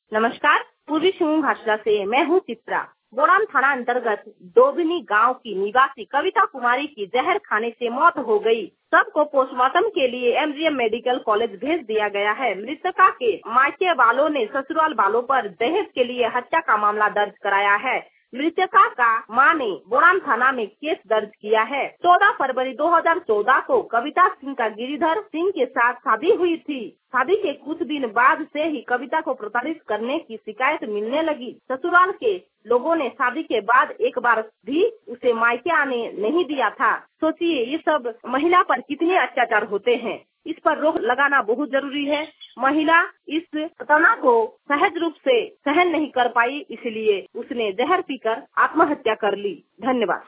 नमस्कार, पूर्वी सिंहभूम भाषा से मैं हूँ चित्रा। बोराम थाना अंतर्गत डोबनी गांव की निवासी कविता कुमारी की जहर खाने से मौत हो गई। सबको पोस्टमार्टम के लिए एमजीएम मेडिकल कॉलेज भेज दिया गया है। मृतका के मायके वालों ने ससुराल वालों पर दहेज के लिए हत्या का मामला दर्ज कराया है। मृतका का मां ने बोराम थाना में केस दर्ज किया है। 14 फरवरी 2014 को कविता सिंह का गिरिधर सिंह के साथ शादी हुई थी। शादी के कुछ दिन बाद से ही कविता को प्रताड़ित करने की शिकायत मिलने लगी। ससुराल के लोगों ने शादी के बाद एक बार भी उसे मायके आने नहीं दिया था। सोचिए ये सब महिला पर कितने अत्याचार होते हैं। इस पर रोक लगाना बहुत जरूरी है। महिला इस घटना को सहज रूप से सहन नहीं कर पाई, इसलिए उसने जहर पीकर आत्महत्या कर ली। धन्यवाद।